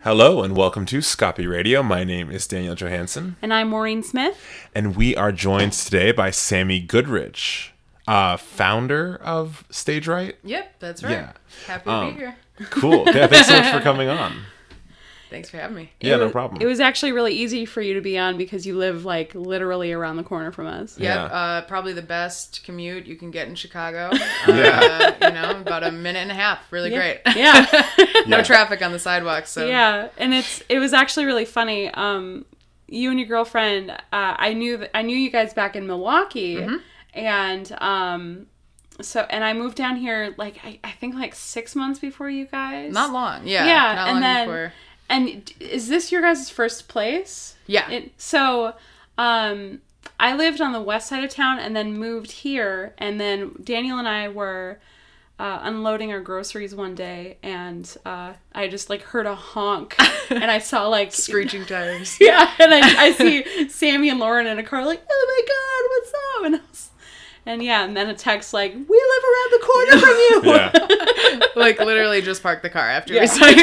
Hello and welcome to Scoppy Radio. My name is Daniel Johansson. And I'm Maureen Smith. And we are joined today by Sammy Goodrich, founder of Stage Right. Yep, that's right. Yeah. Happy to be here. Cool. Yeah, thanks so much for coming on. Thanks for having me. Yeah, no problem. It was actually really easy for you to be on because you live like literally around the corner from us. Yep, Yeah. probably the best commute you can get in Chicago. Yeah. About a minute and a half. Really Yeah. great. Yeah. No Yeah. traffic on the sidewalks. So Yeah, and it was actually really funny. You and your girlfriend, I knew you guys back in Milwaukee, Mm-hmm. and and I moved down here like I think like 6 months before you guys. Not long. Yeah. Yeah, Not and long then before. and is this your guys' first place? Yeah. I lived on the west side of town and then moved here, and then Daniel and I were unloading our groceries one day, and I just like heard a honk, and I saw like Screeching tires. yeah, and I see Sammy and Lauren in a car like, oh my god, what's up? And then a text like, we live around the corner from you. Yeah. Like literally just parked the car after Yeah. we saw you.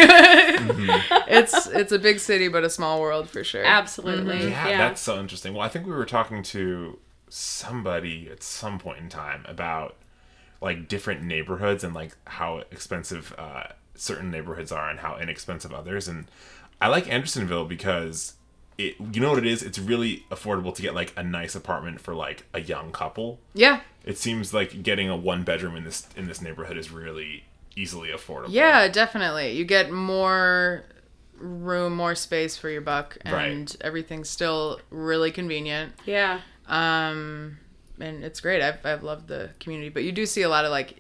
It's a big city, but a small world for sure. Absolutely. Yeah, that's so interesting. Well, I think we were talking to somebody at some point in time about like different neighborhoods and like how expensive certain neighborhoods are and how inexpensive others. And I like Andersonville because you know what it is? It's really affordable to get like a nice apartment for like a young couple. Yeah. It seems like getting a one bedroom in this neighborhood is really easily affordable. Yeah, definitely. You get more room, more space for your buck, and Right. everything's still really convenient. Yeah. And it's great. I've loved the community, but you do see a lot of like,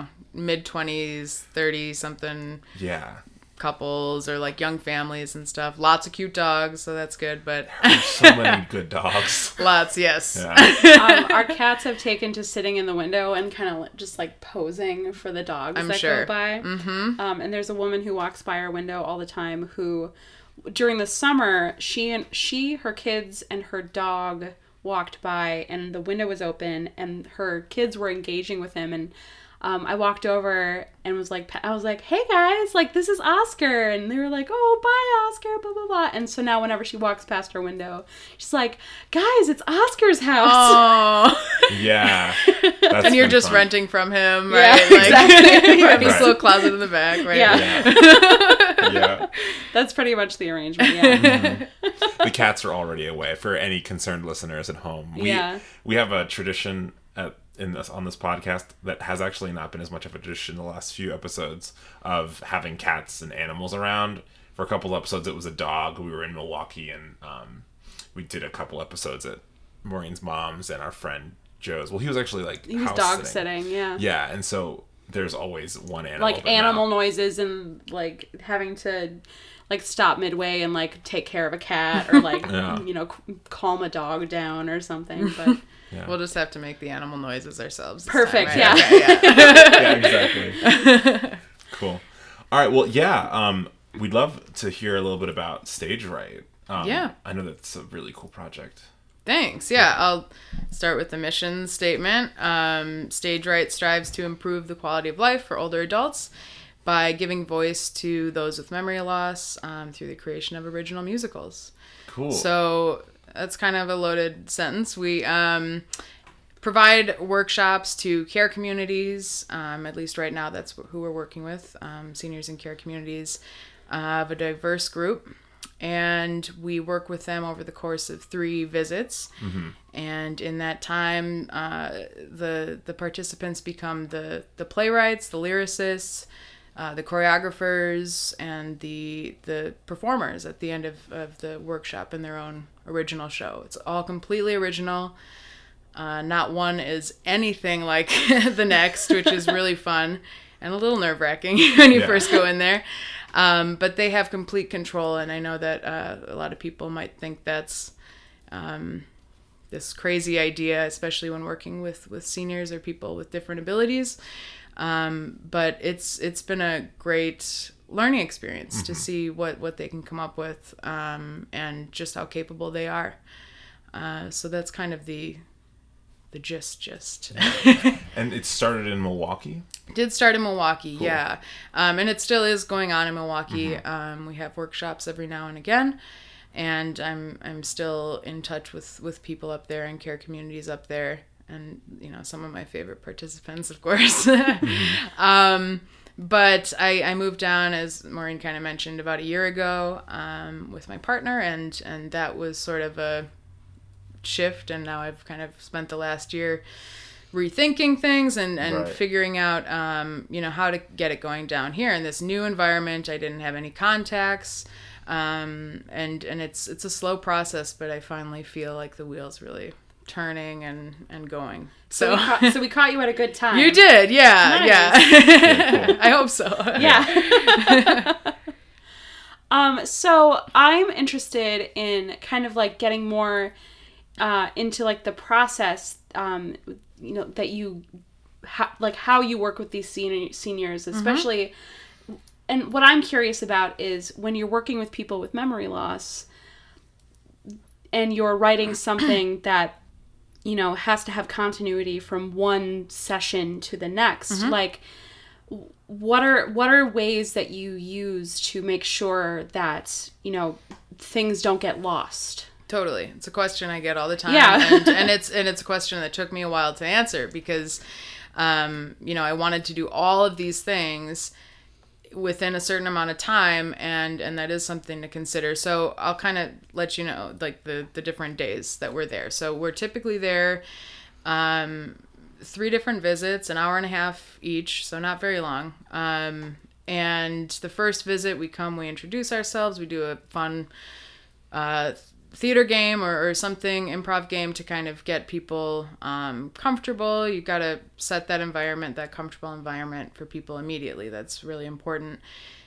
mid-20s, 30-something Yeah. couples or like young families and stuff. Lots of cute dogs, so that's good, but There's so many good dogs. lots, yes. Yeah. Our cats have taken to sitting in the window and kind of just like posing for the dogs I'm that sure. go by. Mm-hmm. And there's a woman who walks by our window all the time who, during the summer, her kids and her dog walked by and the window was open and her kids were engaging with him, and I walked over and was like, hey guys, like this is Oscar, and they were like, oh bye Oscar, blah blah blah. And so now whenever she walks past our window, she's like, guys, it's Oscar's house. Oh. Yeah. That's And you're been just fun. renting from him, Yeah, right? Like, exactly. you have this Right. little closet in the back, right? Yeah. Yeah. That's pretty much the arrangement. Yeah. The cats are already away. For any concerned listeners at home, we have a tradition on this podcast that has actually not been as much of a tradition in the last few episodes of having cats and animals around. For a couple episodes, it was a dog. We were in Milwaukee, and we did a couple episodes at Maureen's mom's and our friend Joe's. Well, he was actually like He was house dog sitting. Yeah. Yeah, and so there's always one animal. Like but animal now- noises and like having to like stop midway and like take care of a cat or like Yeah. calm a dog down or something. But Yeah. We'll just have to make the animal noises ourselves. this perfect. time, Yeah. right? Okay, yeah. Yeah, exactly. Cool. All right. Well, yeah. We'd love to hear a little bit about Stage Right. Yeah. I know that's a really cool project. Thanks. Yeah, I'll start with the mission statement. Stage Right strives to improve the quality of life for older adults by giving voice to those with memory loss through the creation of original musicals. Cool. So that's kind of a loaded sentence. We provide workshops to care communities. At least right now, that's who we're working with. Seniors in care communities of a diverse group. And we work with them over the course of 3 visits. Mm-hmm. And in that time, the participants become the playwrights, the lyricists, the choreographers, and the performers at the end of the workshop in their own original show. It's all completely original. Not one is anything like the next, which is really fun and a little nerve-wracking when you first go in there. But they have complete control, and I know that a lot of people might think that's this crazy idea, especially when working with seniors or people with different abilities. But it's been a great learning experience to see what they can come up with and just how capable they are. So that's kind of the gist. And it started in Milwaukee? Did start in Milwaukee, cool. Yeah. And it still is going on in Milwaukee. We have workshops every now and again. And I'm still in touch with people up there and care communities up there. And, some of my favorite participants, of course. But I moved down, as Maureen kind of mentioned, about a year ago with my partner. And that was sort of a shift. And now I've kind of spent the last year rethinking things and right. figuring out, how to get it going down here in this new environment. I didn't have any contacts. And it's a slow process, but I finally feel like the wheel's really turning and going. So we caught you at a good time. You did, yeah, nice. Yeah. I hope so. Yeah. So I'm interested in kind of like getting more into like the process, that you like how you work with these seniors, especially. And what I'm curious about is when you're working with people with memory loss and you're writing something that, has to have continuity from one session to the next, like what are ways that you use to make sure that, things don't get lost? Totally. It's a question I get all the time. Yeah. and it's a question that took me a while to answer because, I wanted to do all of these things within a certain amount of time, and that is something to consider. So I'll kind of let you know, like, the different days that we're there. So we're typically there 3 different visits, an hour and a half each, so not very long. And the first visit, we introduce ourselves, we do a fun theater game or something, improv game to kind of get people comfortable. You got to set that comfortable environment for people immediately. That's really important.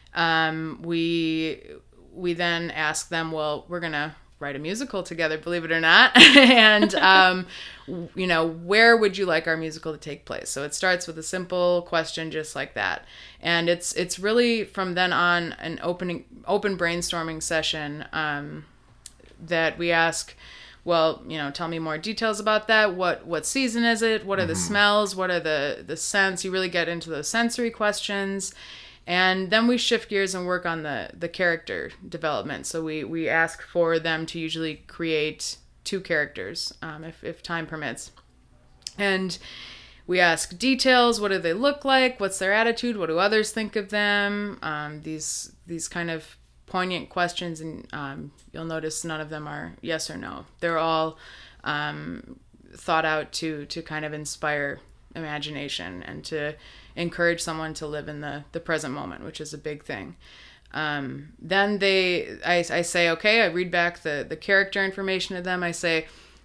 We then ask them, well, we're going to write a musical together, believe it or not. And, where would you like our musical to take place? So it starts with a simple question just like that. And it's really from then on an open brainstorming session that we ask, well, tell me more details about that. What season is it? What are the smells? What are the scents? You really get into those sensory questions. And then we shift gears and work on the character development. So we ask for them to usually create 2 characters, if time permits. And we ask details. What do they look like? What's their attitude? What do others think of them? These kind of poignant questions, and you'll notice none of them are yes or no. They're all thought out to kind of inspire imagination and to encourage someone to live in the present moment, which is a big thing. Then I say, okay, I read back the character information to them. I say,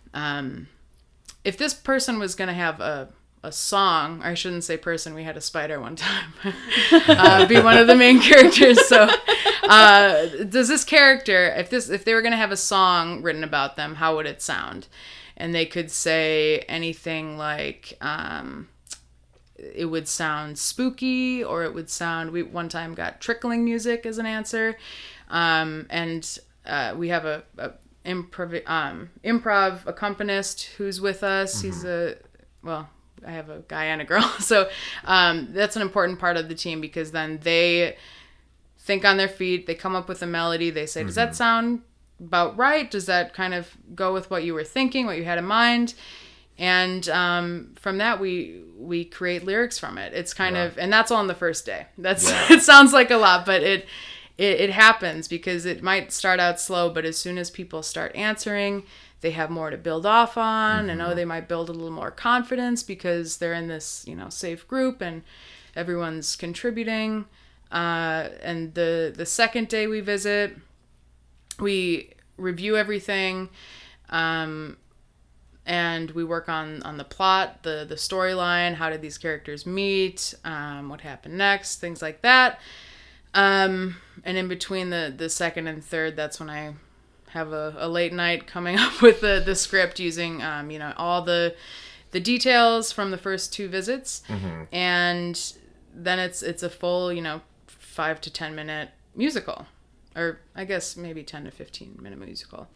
if this person was going to have a song, I shouldn't say person, we had a spider one time, be one of the main characters. So does this character, if they were going to have a song written about them, how would it sound? And they could say anything like, it would sound spooky, or it would sound, we one time got trickling music as an answer. And we have a improv accompanist who's with us. He's I have a guy and a girl. So that's an important part of the team, because then they think on their feet, they come up with a melody, they say, does that sound about right? Does that kind of go with what you were thinking, what you had in mind? And from that, we create lyrics from it. It's kind of, and that's all on the first day. It sounds like a lot, but it happens because it might start out slow, but as soon as people start answering, they have more to build off on, and they might build a little more confidence because they're in this, safe group and everyone's contributing. And the second day we visit, we review everything, and we work on the plot, the storyline, how did these characters meet, what happened next, things like that. And in between the second and third, that's when I have a late night coming up with the script, using all the details from the first 2 visits, and then it's a full 5 to 10 minute musical, or I guess maybe 10 to 15 minute musical.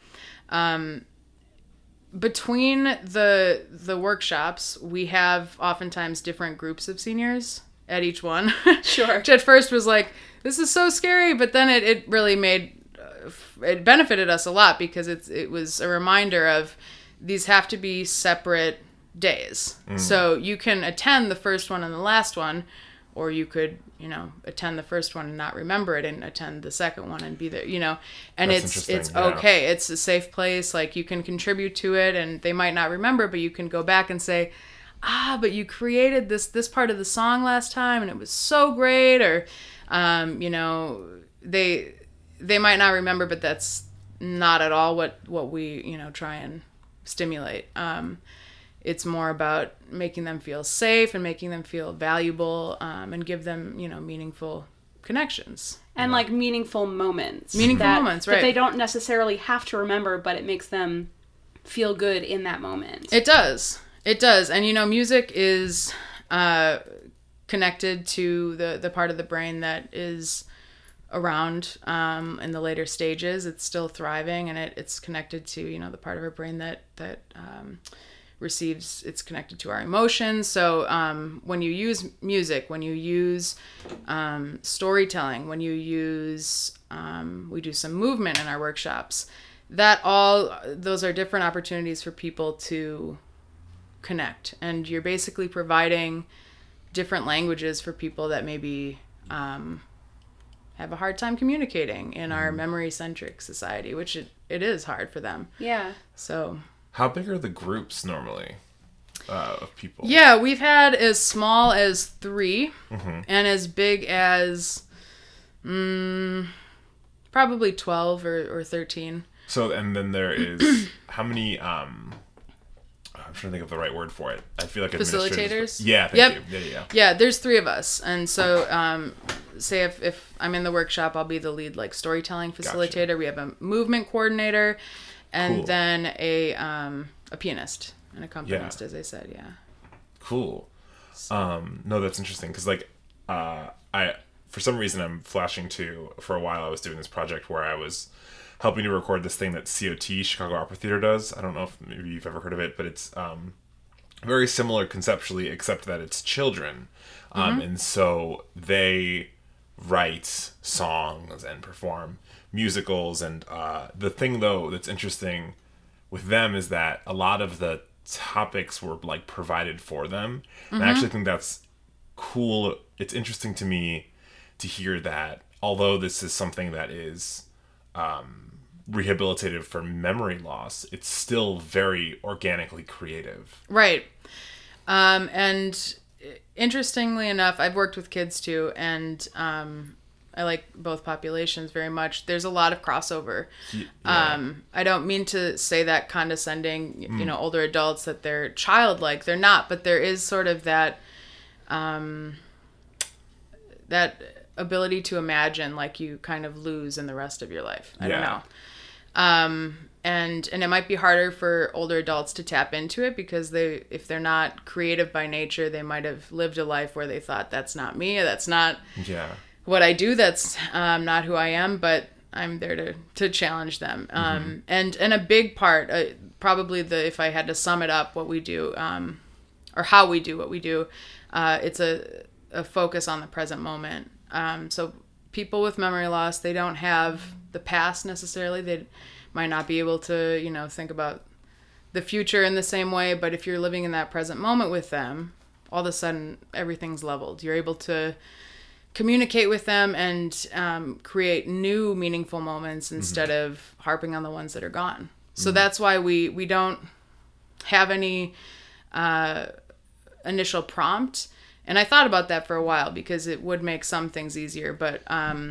Between the workshops, we have oftentimes different groups of seniors at each one. Sure. Which at first was like, this is so scary, but then it really made, it benefited us a lot because it was a reminder of these have to be separate days. So you can attend the first one and the last one, or you could, attend the first one and not remember it and attend the second one and be there, and That's it's okay. It's a safe place. Like you can contribute to it and they might not remember, but you can go back and say, but you created this part of the song last time and it was so great. Or, they might not remember, but that's not at all what we, try and stimulate. It's more about making them feel safe and making them feel valuable, and give them, meaningful connections. And like meaningful moments. Moments, right. That they don't necessarily have to remember, but it makes them feel good in that moment. It does. And, music is connected to the part of the brain that is around in the later stages. It's still thriving, and it's connected to, the part of our brain that receives, it's connected to our emotions. So when you use music, when you use storytelling, when you use, we do some movement in our workshops, those are different opportunities for people to connect. And you're basically providing different languages for people that maybe have a hard time communicating in our memory-centric society, which it is hard for them. Yeah. So... How big are the groups normally of people? Yeah, we've had as small as 3 and as big as probably 12 or 13. So, and then there is how many, I'm trying to think of the right word for it. I feel like facilitators? Yeah, thank you. Yeah. Yeah, there's 3 of us. And so, say if I'm in the workshop, I'll be the lead storytelling facilitator. Gotcha. We have a movement coordinator. And then a pianist, an accompanist, as I said, yeah. Cool. No, that's interesting because I for some reason I'm flashing to, for a while I was doing this project where I was helping to record this thing that COT, Chicago Opera Theater, does. I don't know if maybe you've ever heard of it, but it's very similar conceptually, except that it's children, and so they write songs and perform musicals, and the thing though that's interesting with them is that a lot of the topics were provided for them, and I actually think that's cool. It's interesting to me to hear that although this is something that is rehabilitative for memory loss, it's still very organically creative, right? And interestingly enough, I've worked with kids too, and I like both populations very much. There's a lot of crossover. Yeah. I don't mean to say that condescending, older adults, that they're childlike. They're not, but there is sort of that that ability to imagine you kind of lose in the rest of your life. I don't know. And it might be harder for older adults to tap into it because if they're not creative by nature, they might have lived a life where they thought, that's not me, that's not what I do, that's not who I am, but I'm there to challenge them. And a big part, probably if I had to sum it up, what we do, or how we do what we do, it's a focus on the present moment. So people with memory loss, they don't have the past necessarily. They might not be able to, think about the future in the same way, but if you're living in that present moment with them, all of a sudden everything's leveled. You're able to communicate with them and create new meaningful moments instead of harping on the ones that are gone. So that's why we don't have any initial prompt. And I thought about that for a while because it would make some things easier, but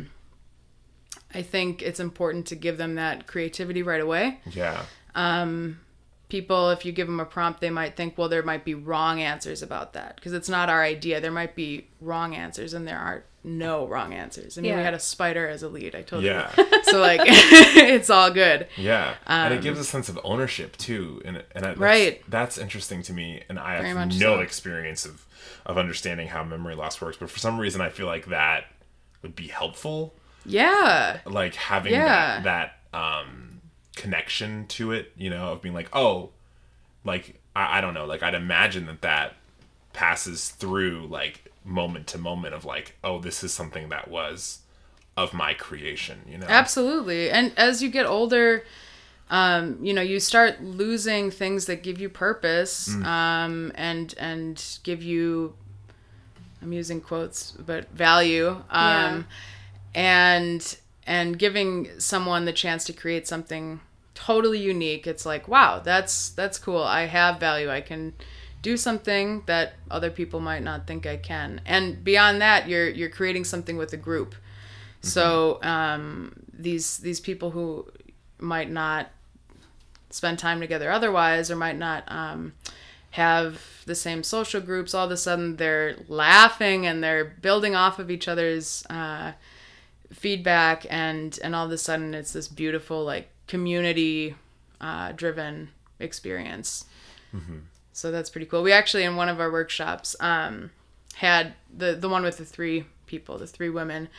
I think it's important to give them that creativity right away. Yeah. People, if you give them a prompt, they might think, well, there might be wrong answers about that because it's not our idea. There might be wrong answers, and there are no wrong answers. I mean, we had a spider as a lead, I told you. So, it's all good. Yeah. And it gives a sense of ownership, too. That's interesting to me, and I have no experience of understanding how memory loss works, but for some reason I feel like that would be helpful. Yeah. Having that connection to it, of being I don't know, I'd imagine that passes through like moment to moment of like, oh, this is something that was of my creation, you know? Absolutely. And as you get older, you know, you start losing things that give you purpose, and give you, I'm using quotes, but value, and giving someone the chance to create something totally unique. It's like, wow, that's cool. I have value. I can do something that other people might not think I can. And beyond that, you're creating something with a group. So these people who might not spend time together otherwise, or might not have the same social groups, all of a sudden they're laughing and they're building off of each other's feedback, and all of a sudden it's this beautiful like community driven experience. So that's pretty cool. We actually, in one of our workshops, had the one with the 3 people, the 3 women.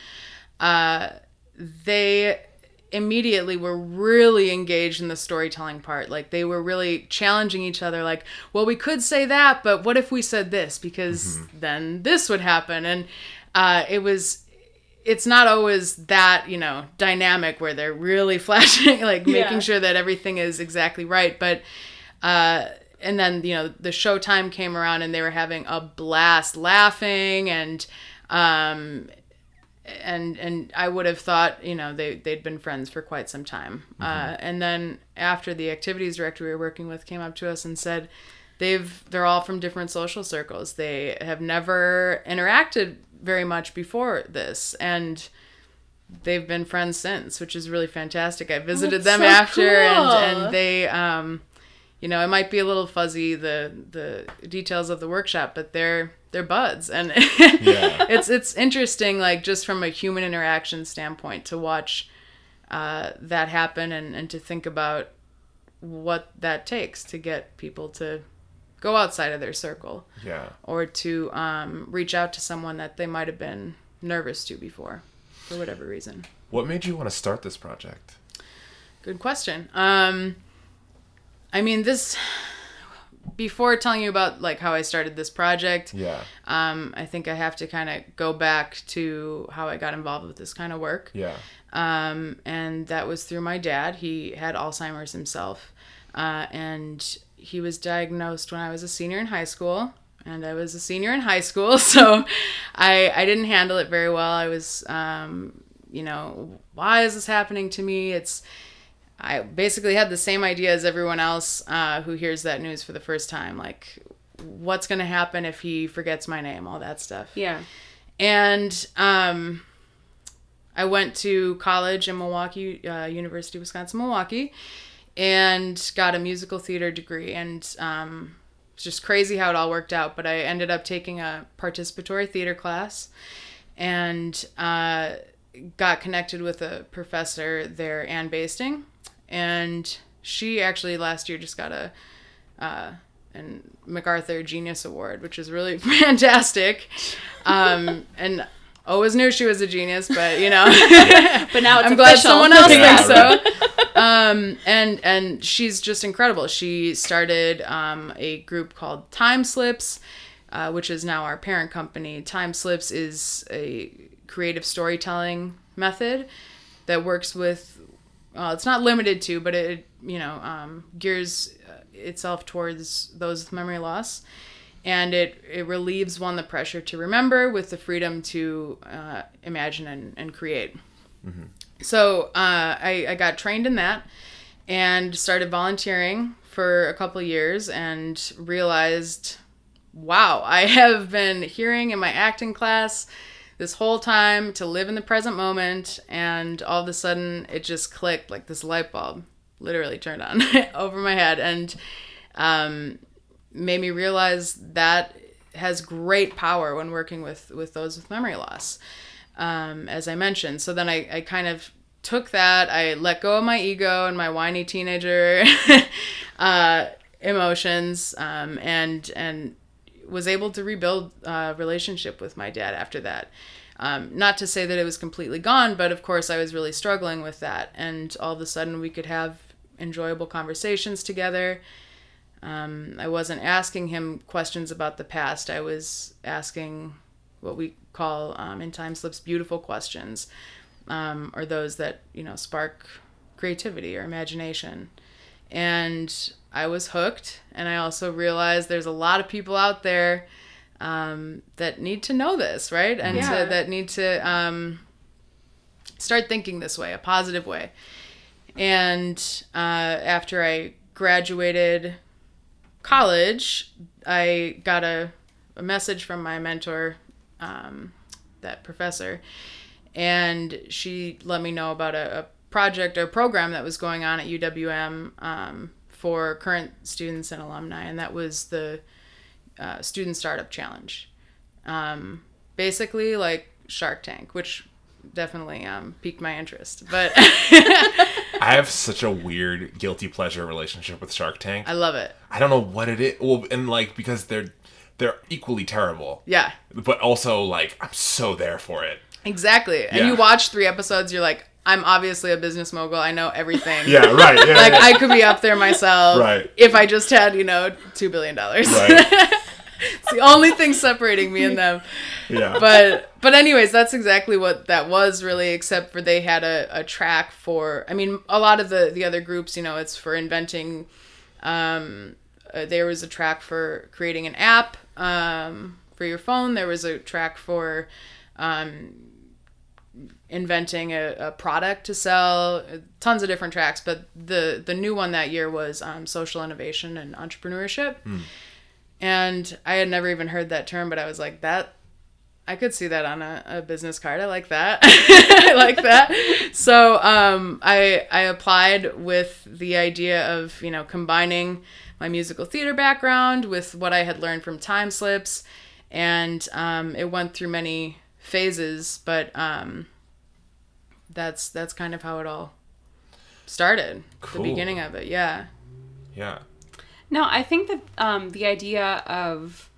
They immediately were really engaged in the storytelling part. Like, they were really challenging each other, like, well, we could say that, but what if we said this? Because then this would happen. And it's not always that, you know, dynamic where they're really flashing, like making sure that everything is exactly right. But, and then, you know, the show time came around and they were having a blast laughing, and I would have thought, you know, they'd been friends for quite some time. And then after, the activities director we were working with came up to us and said they're all from different social circles. They have never interacted very much before this, and they've been friends since, which is really fantastic. I visited them after, cool. and they, you know, it might be a little fuzzy, the details of the workshop, but they're buds. And it's interesting, like, just from a human interaction standpoint, to watch that happen, and to think about what that takes to get people to go outside of their circle, or to reach out to someone that they might have been nervous to before, for whatever reason. What made you want to start this project? Good question. I mean, before telling you about like how I started this project, I think I have to kind of go back to how I got involved with this kind of work. And that was through my dad. He had Alzheimer's himself, and he was diagnosed when I was a senior in high school, and I was a senior in high school, so I didn't handle it very well. I was, you know, why is this happening to me? I basically had the same idea as everyone else who hears that news for the first time. Like, what's going to happen if he forgets my name, all that stuff. Yeah. And I went to college in Milwaukee, University of Wisconsin-Milwaukee, and got a musical theater degree. And it's just crazy how it all worked out. But I ended up taking a participatory theater class, and got connected with a professor there, Ann Basting. And she actually last year just got an MacArthur Genius Award, which is really fantastic. And always knew she was a genius, but you know, but now it's I'm glad someone else thinks so. And she's just incredible. She started a group called Time Slips, which is now our parent company. Time Slips is a creative storytelling method that works with, it's not limited to, but it, you know, gears itself towards those with memory loss. And it relieves one the pressure to remember with the freedom to imagine and create. So I got trained in that and started volunteering for a couple of years, and realized, wow, I have been hearing in my acting class this whole time to live in the present moment, and all of a sudden it just clicked, like this light bulb literally turned on over my head, and made me realize that has great power when working with those with memory loss, as I mentioned. So then I kind of took that, I let go of my ego and my whiny teenager emotions, and was able to rebuild a relationship with my dad after that. Not to say that it was completely gone, but of course I was really struggling with that. And all of a sudden we could have enjoyable conversations together. I wasn't asking him questions about the past. I was asking what we call in Time Slips beautiful questions, or those that, spark creativity or imagination. And I was hooked. And I also realized there's a lot of people out there that need to know this, right? And that need to start thinking this way, a positive way. And after I graduated college, I got a message from my mentor, that professor, and she let me know about a project or program that was going on at UWM for current students and alumni, and that was the Student Startup Challenge. Basically like Shark Tank, which definitely piqued my interest. But I have such a weird guilty pleasure relationship with Shark Tank. I love it. I don't know what it is. Well, and because they're equally terrible. Yeah. But also I'm so there for it. Exactly. And you watch 3 episodes, you're like, I'm obviously a business mogul. I know everything. Yeah, right. Yeah, I could be up there myself. Right. If I just had, $2 billion. Right. It's the only thing separating me and them. Yeah. But anyways, that's exactly what that was really, except for they had a track for, a lot of the other groups, it's for inventing, there was a track for creating an app for your phone. There was a track for inventing a product to sell, tons of different tracks. But the new one that year was social innovation and entrepreneurship. And I had never even heard that term, but I was like, I could see that on a business card. I like that. I like that. So I applied with the idea of, combining my musical theater background with what I had learned from Time Slips. And it went through many phases, but that's kind of how it all started. Cool. The beginning of it, yeah. Yeah. No, I think that the idea of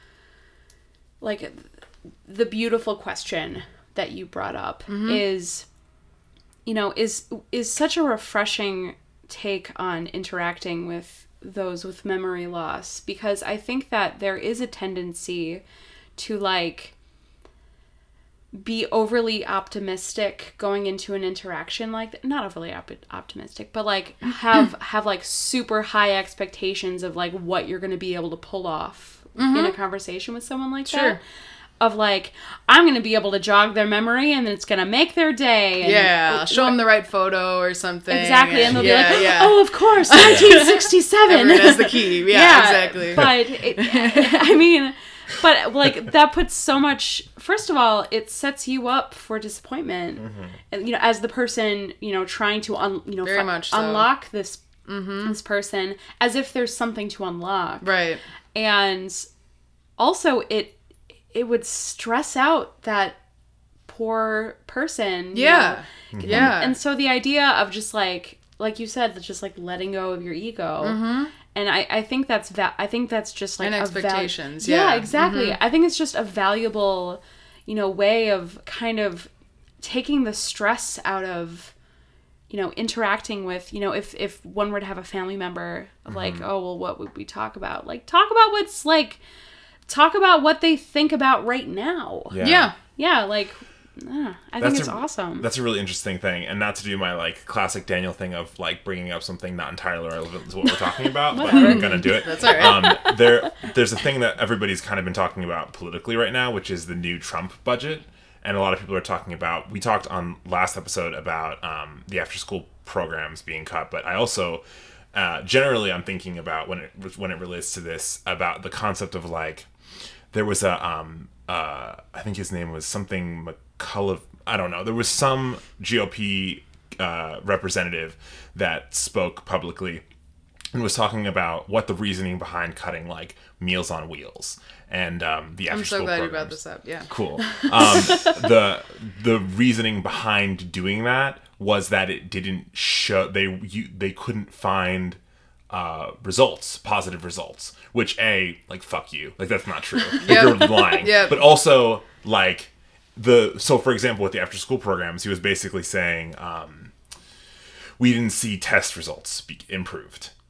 the beautiful question that you brought up is such a refreshing take on interacting with those with memory loss, because I think that there is a tendency to be overly optimistic going into an interaction not overly optimistic, but have super high expectations of what you're going to be able to pull off in a conversation with someone like that. Of I'm going to be able to jog their memory and it's going to make their day. And show them the right photo or something. Exactly. And they'll be oh, of course, 1967. Everyone has the key. Yeah, exactly. But, but that puts so much, first of all, it sets you up for disappointment. And, as the person, trying to, very much so. unlock this person, as if there's something to unlock. Right. And also it would stress out that poor person. Yeah. Yeah. And so the idea of just like you said, just letting go of your ego. And I think that's just and expectations. Yeah, exactly. I think it's just a valuable, way of kind of taking the stress out of, interacting with, if one were to have a family member of oh, well, what would we talk about? Talk about what they think about right now. Yeah. Yeah, I think it's awesome. That's a really interesting thing, and not to do my classic Daniel thing of bringing up something not entirely relevant to what we're talking about, but I'm gonna do it. That's all right. There's a thing that everybody's kind of been talking about politically right now, which is the new Trump budget, and a lot of people are talking about. We talked on last episode about the after-school programs being cut, but I also generally I'm thinking about when it relates to this about the concept of there was a I think his name was something McCullough. I don't know. There was some GOP representative that spoke publicly and was talking about what the reasoning behind cutting Meals on Wheels and the after school programs. I'm so glad you brought this up. Yeah. Cool. The reasoning behind doing that was that it didn't show they couldn't find positive results, which fuck you, that's not true. You're lying. But also so for example with the after school programs, he was basically saying we didn't see test results improved,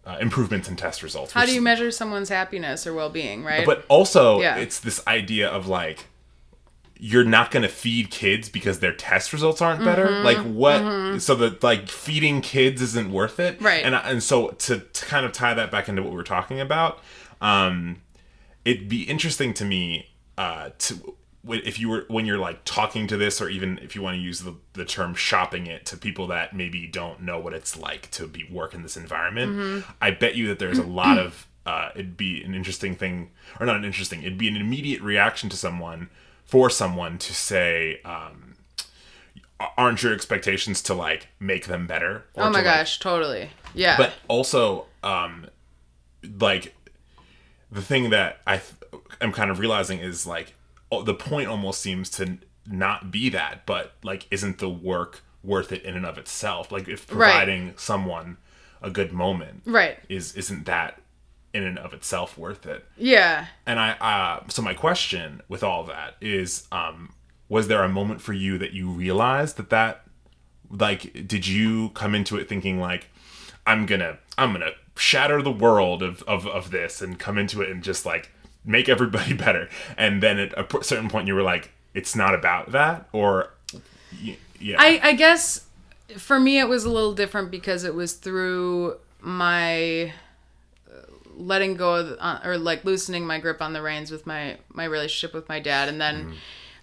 improvements in test results. How do you measure someone's happiness or well-being, right? But also, it's this idea of like, you're not going to feed kids because their test results aren't better. Like what? So that like feeding kids isn't worth it. Right. And so to kind of tie that back into what we were talking about, it'd be interesting to me when you're like talking to this, or even if you want to use the term shopping it to people that maybe don't know what it's like to work in this environment. I bet you that there's a lot of it'd be an interesting thing, or not an interesting. It'd be an immediate reaction to someone to say, aren't your expectations to like make them better? Oh my gosh, totally. Yeah. But also, like the thing that I'm kind of realizing is like the point almost seems to not be that, but like, isn't the work worth it in and of itself? Like if providing someone a good moment, isn't that in and of itself worth it? Yeah. And so my question with all that is, was there a moment for you that you realized that like, did you come into it thinking like, I'm gonna shatter the world of this, and come into it and just like make everybody better, and then at a certain point you were like, it's not about that? Or yeah, I guess for me it was a little different because it was through my letting go of, or like loosening my grip on the reins with my relationship with my dad. And then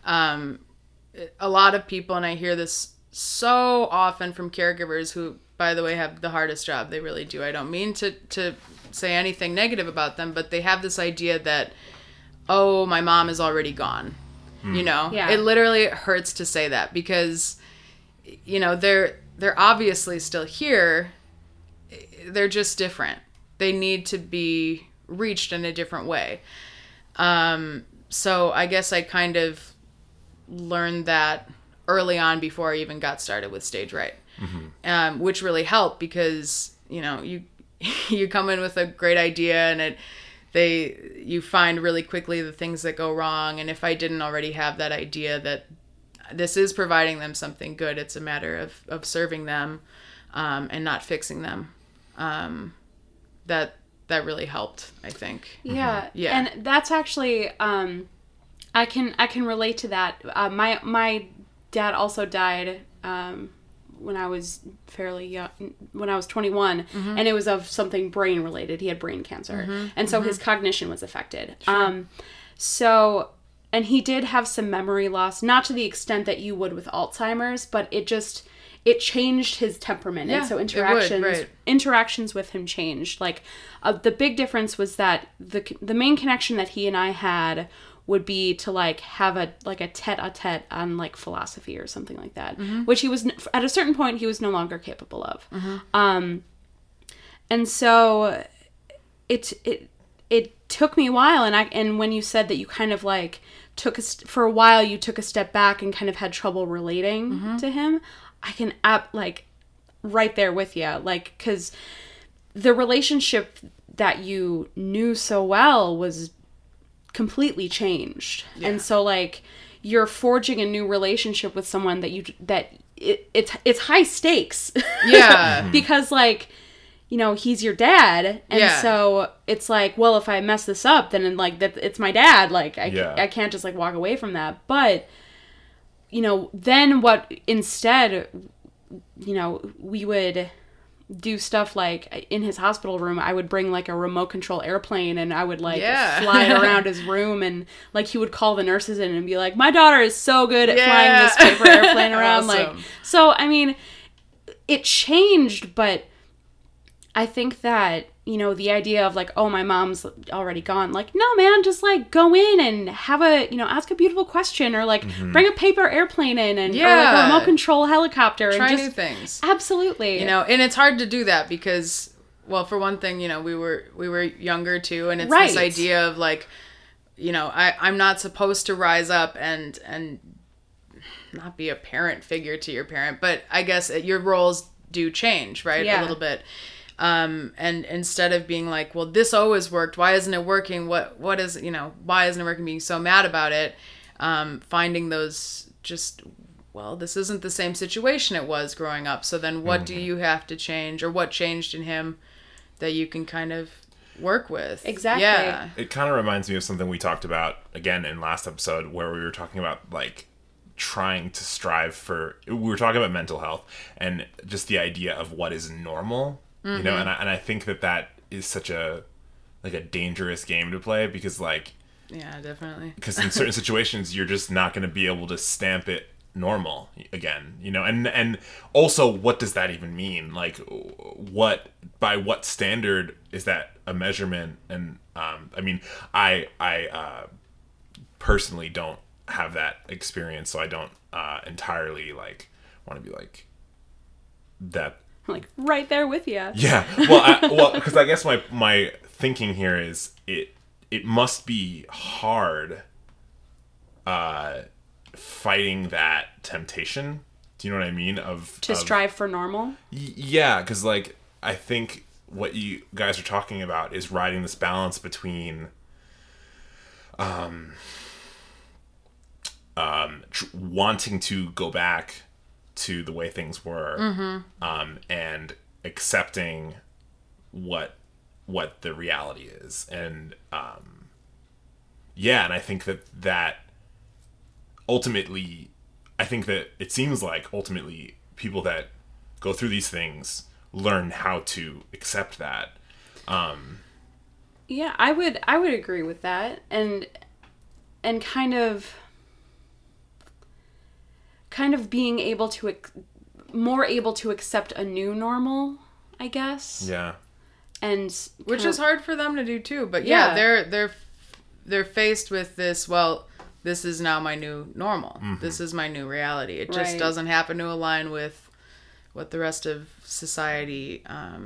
a lot of people, and I hear this so often from caregivers who, by the way, have the hardest job. They really do. I don't mean to say anything negative about them, but they have this idea that, oh, my mom is already gone. You know, it literally hurts to say that, because, you know, they're obviously still here. They're just different. They need to be reached in a different way. So I guess I kind of learned that early on before I even got started with Stage Right, which really helped because, you know, you come in with a great idea and you find really quickly the things that go wrong. And if I didn't already have that idea that this is providing them something good, it's a matter of serving them and not fixing them. That really helped, I think. Yeah. And that's actually, I can relate to that. My dad also died when I was fairly young, when I was 21, and it was of something brain related. He had brain cancer, and so his cognition was affected. Sure. And he did have some memory loss, not to the extent that you would with Alzheimer's, but it changed his temperament. And so interactions with him changed. Like the big difference was that the main connection that he and I had would be to like have a tete-a-tete on like philosophy or something like that, which he was at a certain point he was no longer capable of. And so it took me a while, and when you said that you kind of like for a while you took a step back and kind of had trouble relating to him, I can like right there with you, like, because the relationship that you knew so well was completely changed. And so like you're forging a new relationship with someone that it's high stakes. Because like, you know, he's your dad, and so it's like, well, if I mess this up, then like that it's my dad, like I can't just like walk away from that. But you know, then what instead, you know, we would do stuff like in his hospital room, I would bring like a remote control airplane, and I would like fly it around his room, and like he would call the nurses in and be like, my daughter is so good at flying this paper airplane around. Awesome. Like, so I mean, it changed, but I think that, you know, the idea of like, oh, my mom's already gone. Like, no, man, just like go in and have ask a beautiful question, or like bring a paper airplane in, and or like a remote control helicopter. Try and new things. Absolutely. You know, and it's hard to do that because, well, for one thing, you know, we were younger too, and it's this idea of like, you know, I'm not supposed to rise up and not be a parent figure to your parent, but I guess your roles do change, right? A little bit. And instead of being like, well, this always worked, why isn't it working? What is, you know, why isn't it working? Being so mad about it. Finding those just, well, this isn't the same situation it was growing up. So then what do you have to change, or what changed in him that you can kind of work with. Exactly. Yeah. It kind of reminds me of something we talked about again in last episode, where we were talking about like trying to strive for, we were talking about mental health and just the idea of what is normal, you know, and I think that is such a dangerous game to play, because like, yeah, definitely, because in certain situations you're just not going to be able to stamp it normal again, you know, and also, what does that even mean? Like, by what standard is that a measurement? And I mean, I personally don't have that experience, so I don't entirely like want to be like that. I'm like right there with you. Yeah, well, because I guess my thinking here is it must be hard fighting that temptation. Do you know what I mean? To strive for normal? Yeah, because like I think what you guys are talking about is riding this balance between wanting to go back to the way things were, and accepting what the reality is, and and I think that ultimately, I think that it seems like ultimately people that go through these things learn how to accept that. Yeah, I would agree with that, and kind of being able to more able to accept a new normal, I guess. Yeah. And which is hard for them to do too, but yeah, they're faced with this, well, this is now my new normal. This is my new reality. It just doesn't happen to align with what the rest of society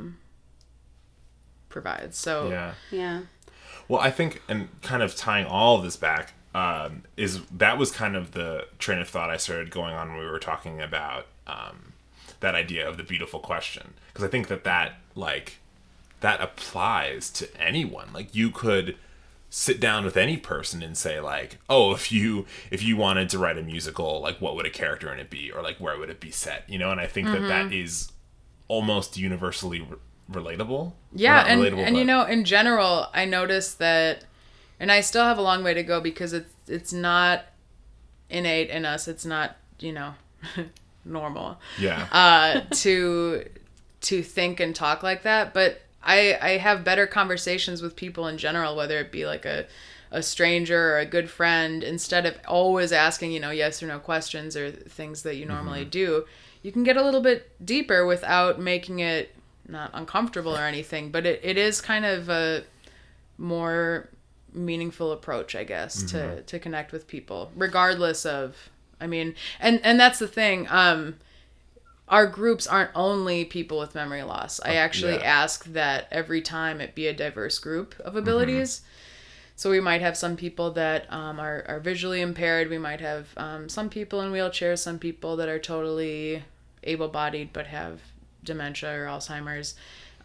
provides. So yeah. Well, I think, and kind of tying all of this back, that was kind of the train of thought I started going on when we were talking about that idea of the beautiful question, because I think that applies to anyone. Like, you could sit down with any person and say like, oh, if you wanted to write a musical, like what would a character in it be, or like where would it be set, you know? And I think that is almost universally relatable. Yeah, and you know, in general, I noticed that, and I still have a long way to go because it's not innate in us. It's not, you know, normal. Yeah. To think and talk like that, but I have better conversations with people in general, whether it be like a stranger or a good friend, instead of always asking, you know, yes or no questions or things that you normally do. You can get a little bit deeper without making it not uncomfortable or anything, but it is kind of a more meaningful approach, I guess, to connect with people, regardless of, I mean, and that's the thing. Our groups aren't only people with memory loss. I actually ask that every time it be a diverse group of abilities. So we might have some people that are visually impaired. We might have some people in wheelchairs, some people that are totally able-bodied but have dementia or Alzheimer's.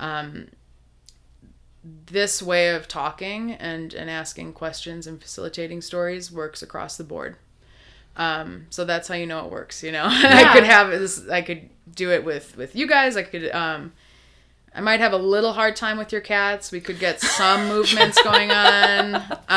This way of talking and asking questions and facilitating stories works across the board. So that's how you know it works, you know. Yeah. I could do it with you guys. I could I might have a little hard time with your cats. We could get some movements going on.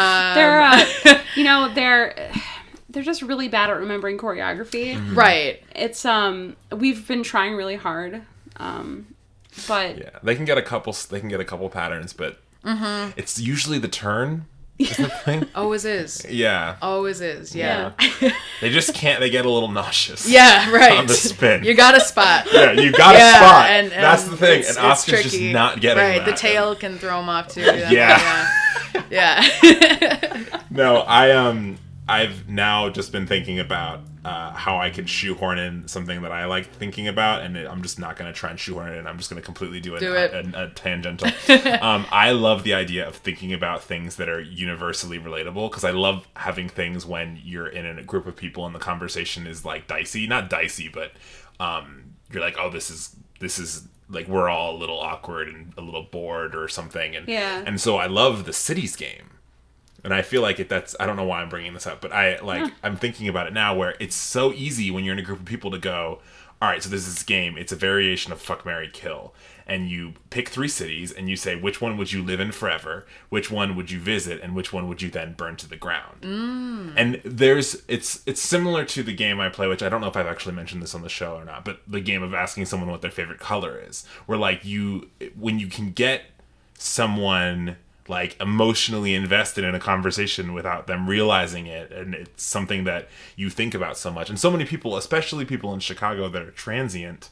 They're just really bad at remembering choreography. Right. It's we've been trying really hard. But yeah, they can get a couple patterns, but it's usually the turn. Always is. Yeah. Always is. Yeah. They just can't. They get a little nauseous. Yeah. Right. On the spin. You got a spot. Yeah. You got a spot. And that's the thing. And Oscar's just not getting that. Right. The tail can throw him off too. Yeah. Yeah. No, I've now just been thinking about how I could shoehorn in something that I like thinking about, and I'm just not going to try and shoehorn it in. I'm just going to completely do a tangential. I love the idea of thinking about things that are universally relatable, because I love having things when you're in a group of people and the conversation is like dicey. Not dicey, but you're like, oh, this is like, we're all a little awkward and a little bored or something. And so I love the Cities game. And I feel like I don't know why I'm bringing this up, but I'm thinking about it now, where it's so easy when you're in a group of people to go, all right, so there's this game. It's a variation of Fuck, Marry, Kill. And you pick 3 cities and you say which one would you live in forever, which one would you visit, and which one would you then burn to the ground. And it's similar to the game I play, which I don't know if I've actually mentioned this on the show or not, but the game of asking someone what their favorite color is, where like when you can get someone like emotionally invested in a conversation without them realizing it, and it's something that you think about so much. And so many people, especially people in Chicago that are transient,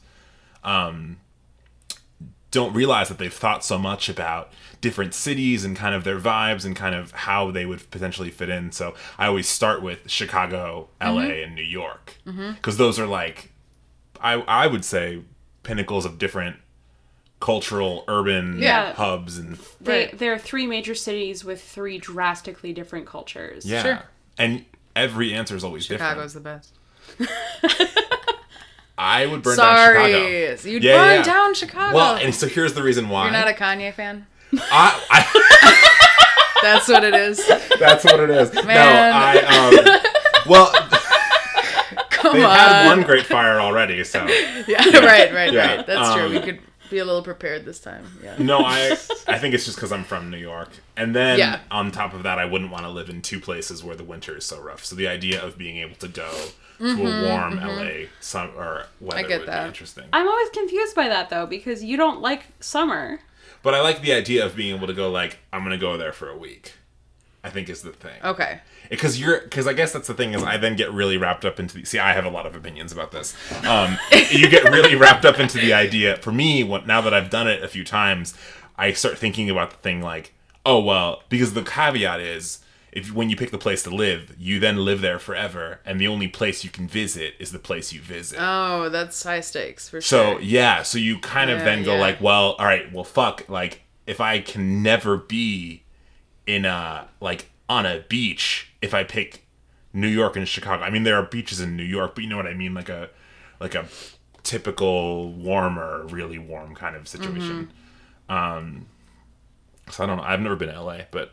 don't realize that they've thought so much about different cities and kind of their vibes and kind of how they would potentially fit in. So I always start with Chicago, LA, and New York, because those are like, I would say, pinnacles of different cultural urban hubs. And there are 3 major cities with 3 drastically different cultures. Yeah. Sure. And every answer is always Chicago's different. the best. I would burn down Chicago. So you'd burn down Chicago. Well, and so here's the reason why. You're not a Kanye fan? I That's what it is. That's what it is. Man. No, well, Come they've on. had one great fire already, so. Yeah, right. That's true. We could be a little prepared this time. Yeah. No, I think it's just because I'm from New York. And then on top of that, I wouldn't want to live in 2 places where the winter is so rough. So the idea of being able to go to a warm LA or weather would be interesting. I'm always confused by that, though, because you don't like summer. But I like the idea of being able to go, like, I'm going to go there for a week, I think is the thing. Okay. Because I guess that's the thing, is I then get really wrapped up into see, I have a lot of opinions about this. You get really wrapped up into the idea. For me, now that I've done it a few times, I start thinking about the thing like, oh, well, because the caveat is, when you pick the place to live, you then live there forever, and the only place you can visit is the place you visit. Oh, that's high stakes for sure. So you kind of then go like, well, all right, well, fuck, like, if I can never be in on a beach, if I pick New York and Chicago. I mean, there are beaches in New York, but you know what I mean, like a typical warmer, really warm kind of situation. So I don't know. I've never been to LA, but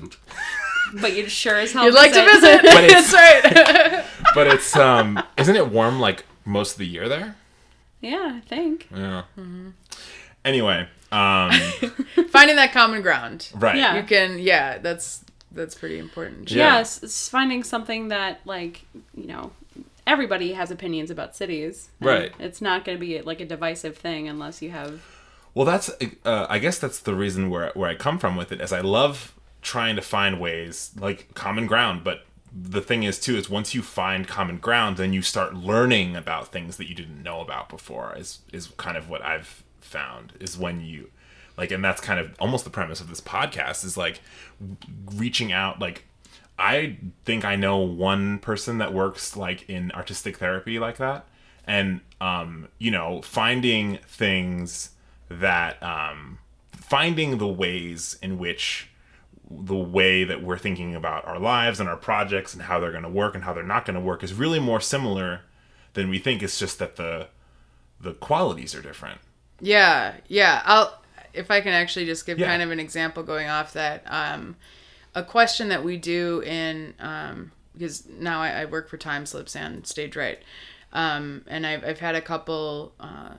but you'd sure as hell you'd like to visit. That's right. But it's isn't it warm like most of the year there? Yeah, I think. Yeah. Anyway, finding that common ground. Right. Yeah. You can. Yeah, that's pretty important. Yes, it's finding something that, like, you know, everybody has opinions about cities. Right. It's not going to be like a divisive thing unless you have. Well, that's I guess that's the reason where I come from with it, is I love trying to find ways, like, common ground. But the thing is, too, is once you find common ground, then you start learning about things that you didn't know about before, is kind of what I've found, is when you, like, and that's kind of almost the premise of this podcast, is, like, reaching out. Like, I think I know one person that works, like, in artistic therapy like that. And, you know, finding things that, finding the ways in which the way that we're thinking about our lives and our projects and how they're going to work and how they're not going to work is really more similar than we think. It's just that the qualities are different. Yeah. If I can actually just give kind of an example going off that, a question that we do in, because now I work for Time Slips and Stage Right, and I've had a couple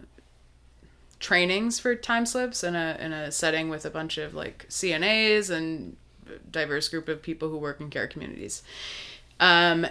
trainings for Time Slips in a setting with a bunch of, like, CNAs and diverse group of people who work in care communities, and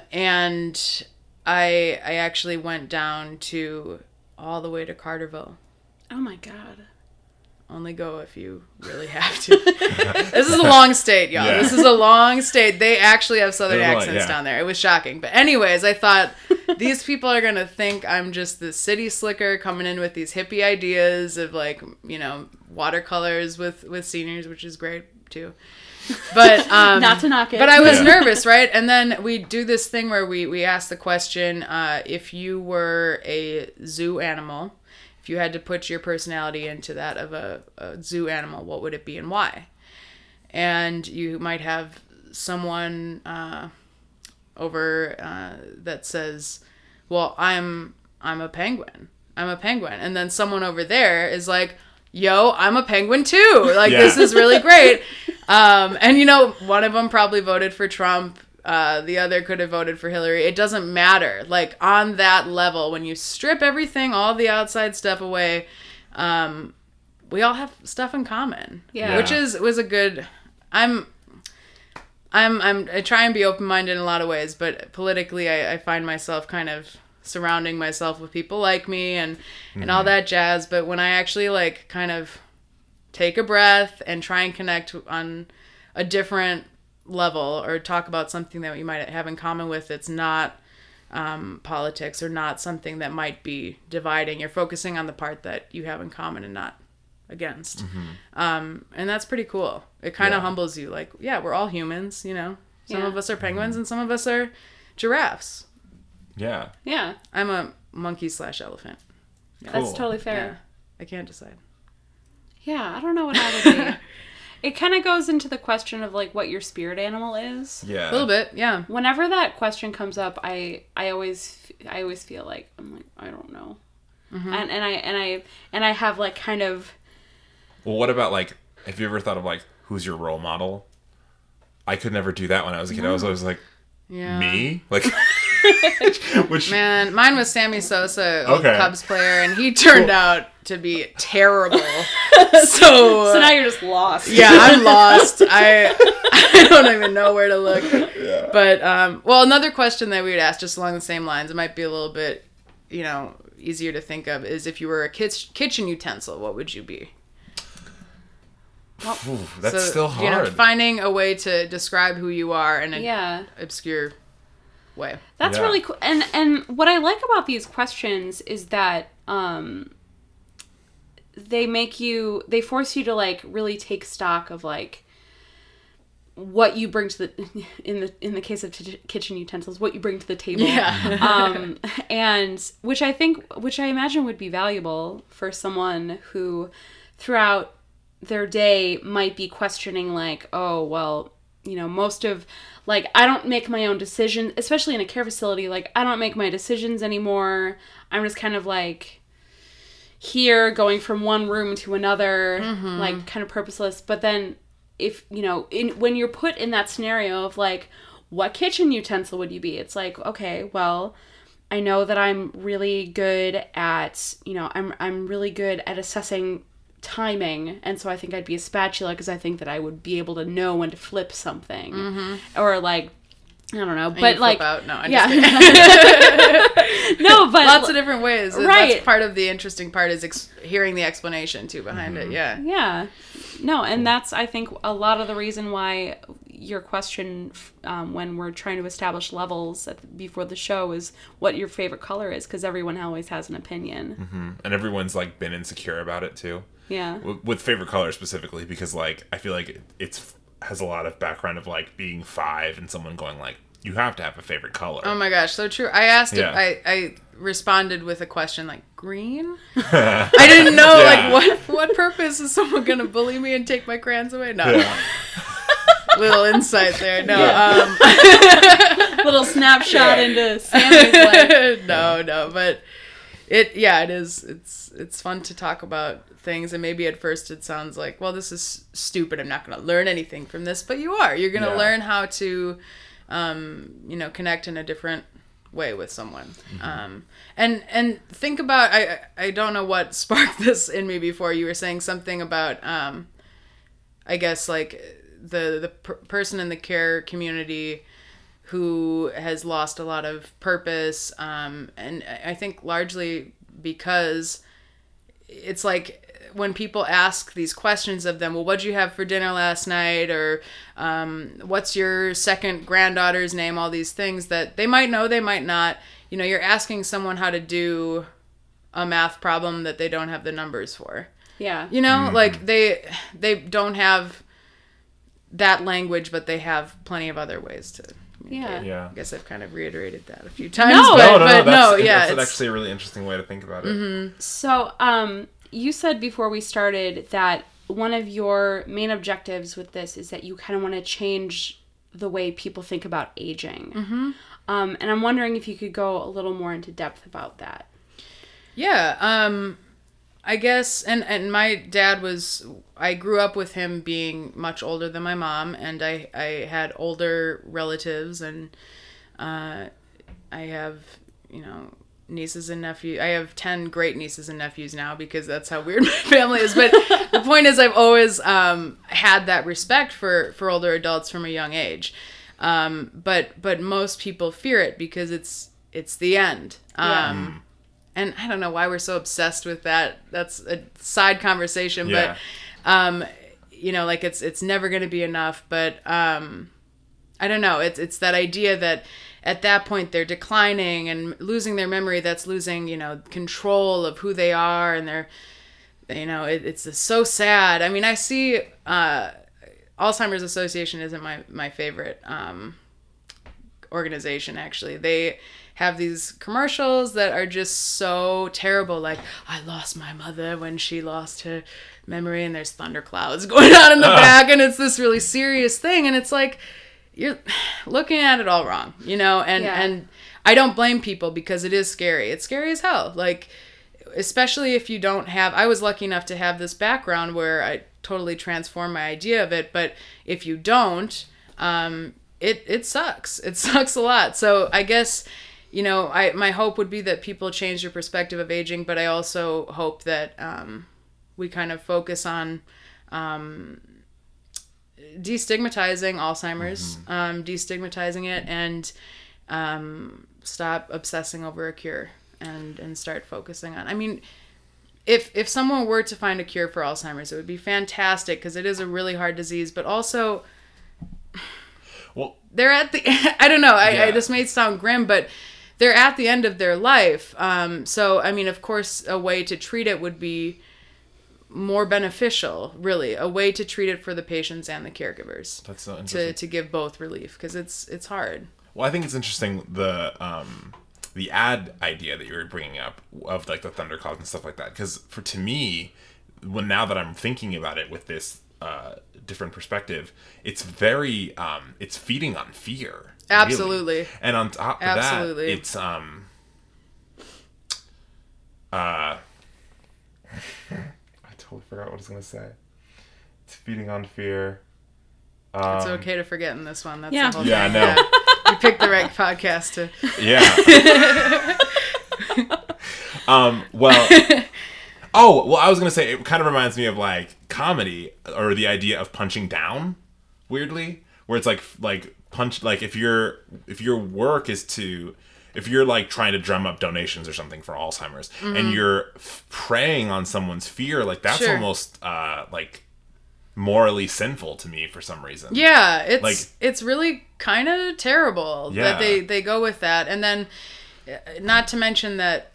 I actually went down all the way to Carterville. Oh my God. Only go if you really have to. This is a long state, y'all. Yeah. This is a long state. They actually have southern accents down there. It was shocking. But anyways, I thought, these people are going to think I'm just this city slicker coming in with these hippie ideas of, like, you know, watercolors with seniors, which is great too. But not to knock it. But I was nervous, right? And then we do this thing where we ask the question, if you were a zoo animal, if you had to put your personality into that of a zoo animal, what would it be and why? And you might have someone over that says, well, I'm a penguin. I'm a penguin. And then someone over there is like, yo, I'm a penguin too. Like, this is really great. And, you know, one of them probably voted for Trump. The other could have voted for Hillary. It doesn't matter. Like, on that level, when you strip everything, all the outside stuff away, we all have stuff in common. Yeah. Which was a good... I try and be open-minded in a lot of ways, but politically I find myself kind of surrounding myself with people like me and all that jazz. But when I actually like kind of take a breath and try and connect on a different level or talk about something that you might have in common with, it's not politics or not something that might be dividing. You're focusing on the part that you have in common and not against. And that's pretty cool. It kind of humbles you. Like, yeah, we're all humans, you know. Some of us are penguins and some of us are giraffes. Yeah. Yeah. I'm a monkey/elephant. Cool. That's totally fair. Yeah. I can't decide. Yeah, I don't know what I would be. It kind of goes into the question of like what your spirit animal is. Yeah. A little bit, yeah. Whenever that question comes up, I always feel like I'm like, I don't know. And I have like kind of... Well, what about like, have you ever thought of like, who's your role model? I could never do that when I was a kid. I was always like, me? Like, Man, mine was Sammy Sosa, old Cubs player, and he turned out to be terrible. So now you're just lost. Yeah, I'm lost. I don't even know where to look. Yeah. But, well, another question that we would ask just along the same lines, it might be a little bit, you know, easier to think of, is if you were a kitchen utensil, what would you be? Ooh, that's still hard. You know, finding a way to describe who you are in an obscure way. That's really cool. And what I like about these questions is that they force you to like really take stock of like what you bring to the in the case of kitchen utensils, what you bring to the table. Yeah. And which I imagine would be valuable for someone who throughout their day might be questioning like, oh, well, you know, most of, like, I don't make my own decisions, especially in a care facility, like, I don't make my decisions anymore. I'm just kind of, like, here going from one room to another, like, kind of purposeless. But then if, you know, when you're put in that scenario of, like, what kitchen utensil would you be? It's like, okay, well, I know that I'm really good at, you know, I'm really good at assessing timing, and so I think I'd be a spatula because I think that I would be able to know when to flip something, or like, I don't know, but like, flip out. No, I'm just kidding. No, but lots of different ways. Right. That's part of the interesting part is hearing the explanation too behind it. Yeah. Yeah. No, and that's I think a lot of the reason why your question when we're trying to establish levels before the show is what your favorite color is, because everyone always has an opinion, and everyone's like been insecure about it too. Yeah. With favorite color specifically, because like I feel like it's has a lot of background of like being 5 and someone going like, you have to have a favorite color. Oh my gosh, so true. I asked if I responded with a question like green. I didn't know like what purpose is someone gonna bully me and take my crayons away? No. Yeah. Little insight there. No. Little snapshot into Sammy's life. No, but it is. It's fun to talk about things, and maybe at first it sounds like, well, this is stupid. I'm not going to learn anything from this, but you are. You're going to learn how to, you know, connect in a different way with someone. And think about. I don't know what sparked this in me before. You were saying something about, I guess like the person in the care community who has lost a lot of purpose, and I think largely because it's like when people ask these questions of them, well, what'd you have for dinner last night, or what's your second granddaughter's name, all these things that they might know, they might not. You know, you're asking someone how to do a math problem that they don't have the numbers for. Yeah. You know, like they don't have that language, but they have plenty of other ways to communicate. Yeah. I guess I've kind of reiterated that a few times. No, that's actually a really interesting way to think about it. So, you said before we started that one of your main objectives with this is that you kind of want to change the way people think about aging. And I'm wondering if you could go a little more into depth about that. Yeah. I guess, and my dad was, I grew up with him being much older than my mom, and I had older relatives, and I have, nieces and nephews. I have 10 great nieces and nephews now because that's how weird my family is. But the point is, I've always had that respect for older adults from a young age. But most people fear it because it's the end. And I don't know why we're so obsessed with that. That's a side conversation, but like it's never going to be enough. But I don't know. It's that idea that at that point they're declining and losing their memory. That's losing, control of who they are, and they're, it's so sad. I mean, I see Alzheimer's Association isn't my favorite organization, actually. They have these commercials that are just so terrible, like, I lost my mother when she lost her memory, and there's thunderclouds going on in the back, and it's this really serious thing, and it's like, you're looking at it all wrong, and I don't blame people because it is scary. It's scary as hell, like, especially if you don't have, I was lucky enough to have this background where I totally transformed my idea of it, but if you don't, it sucks. It sucks a lot. So I guess, my hope would be that people change their perspective of aging, but I also hope that we kind of focus on destigmatizing Alzheimer's, destigmatizing it, and stop obsessing over a cure and start focusing on. I mean, if someone were to find a cure for Alzheimer's, it would be fantastic because it is a really hard disease, but also, well, they're at the, I don't know, this may sound grim, but they're at the end of their life. So, I mean, of course, a way to treat it would be more beneficial, really. A way to treat it for the patients and the caregivers. That's so interesting. To give both relief, because it's hard. Well, I think it's interesting, the ad idea that you were bringing up of, like, the thunderclouds and stuff like that. Because to me, now that I'm thinking about it with this different perspective, it's very, it's feeding on fear. Absolutely. Really. And on top of that, it's I totally forgot what I was gonna say. It's feeding on fear. It's okay to forget in this one. That's the whole thing. I know. You picked the right podcast to. Yeah. Well, I was gonna say it kind of reminds me of, like, comedy, or the idea of punching down, weirdly, where it's like punch, like, if your work is to, if you're, like, trying to drum up donations or something for Alzheimer's, and you're preying on someone's fear, like, that's almost like morally sinful to me for some reason. Yeah, it's really kind of terrible that they go with that. And then, not to mention that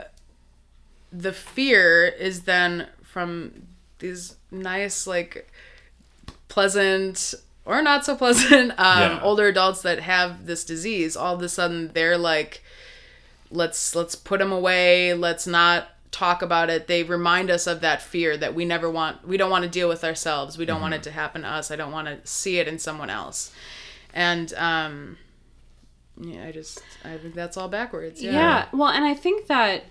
the fear is then from these nice, like, pleasant or not so pleasant older adults that have this disease. All of a sudden they're like, let's put them away, let's not talk about it. They remind us of that fear that we don't want to deal with ourselves. We don't want it to happen to us. I don't want to see it in someone else. And I think that's all backwards. Yeah. Well, and I think that,